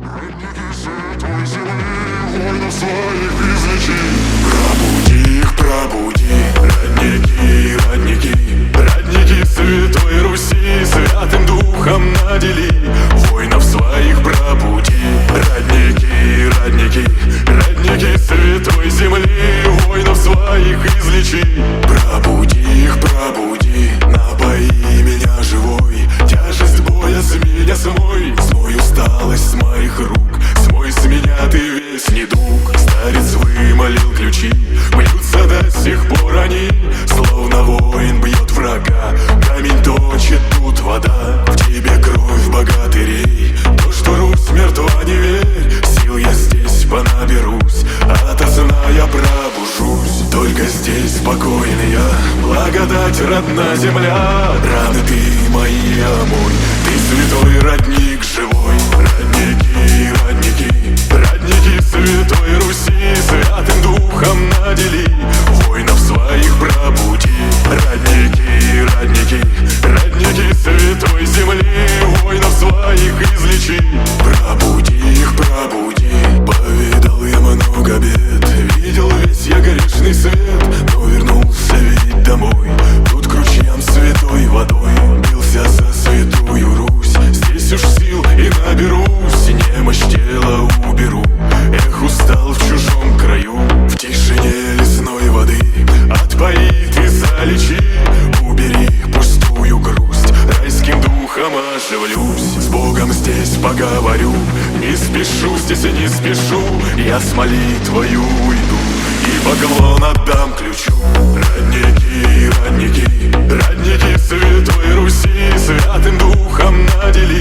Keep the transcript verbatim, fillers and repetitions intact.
Святой земли, воинов своих излечи. Пробуди их, пробуди, родники, родники, родники Святой Руси, Святым Духом надели. Воинов своих пробуди, родники, родники, родники Святой земли, воинов своих излечи. Пробуди их, пробуди, напои меня живой, тяжесть боя с меня смой, смой усталость с моих рук, смой с меня ты весь недуг. Старец вымолил ключи, бьются до сих пор они, словно воин бьет врага, камень точит тут вода. В тебе кровь богатырей, то, что Русь мертва, не верь, сил я здесь понаберусь, ото сна я пробужусь. Только здесь спокойный я, благодать родна земля. Раны ты мои, а мой, ты святой родник живой. Родники, родники, родники Святой Руси, Святым Духом надели. Воинов своих пробуди, родники, родники, родники Святой земли, воинов своих излечи. Пробуди их, пробуди, повидал я много бед, видел весь я грешный свет, но вернулся ведь домой. Тут к ручьям святой водой бился за святую Русь. Здесь уж сил и наберусь, немощь тела уберу. Эх, устал в чужом краю, в тишине лесной воды отпои ты, залечи, убери пустую грусть, райским духом оживлюсь. С Богом здесь поговорю, не спешу, здесь и не спешу, я с молитвою уйду и поклон отдам ключу. Родники, родники, родники Святой Руси, Святым Духом надели.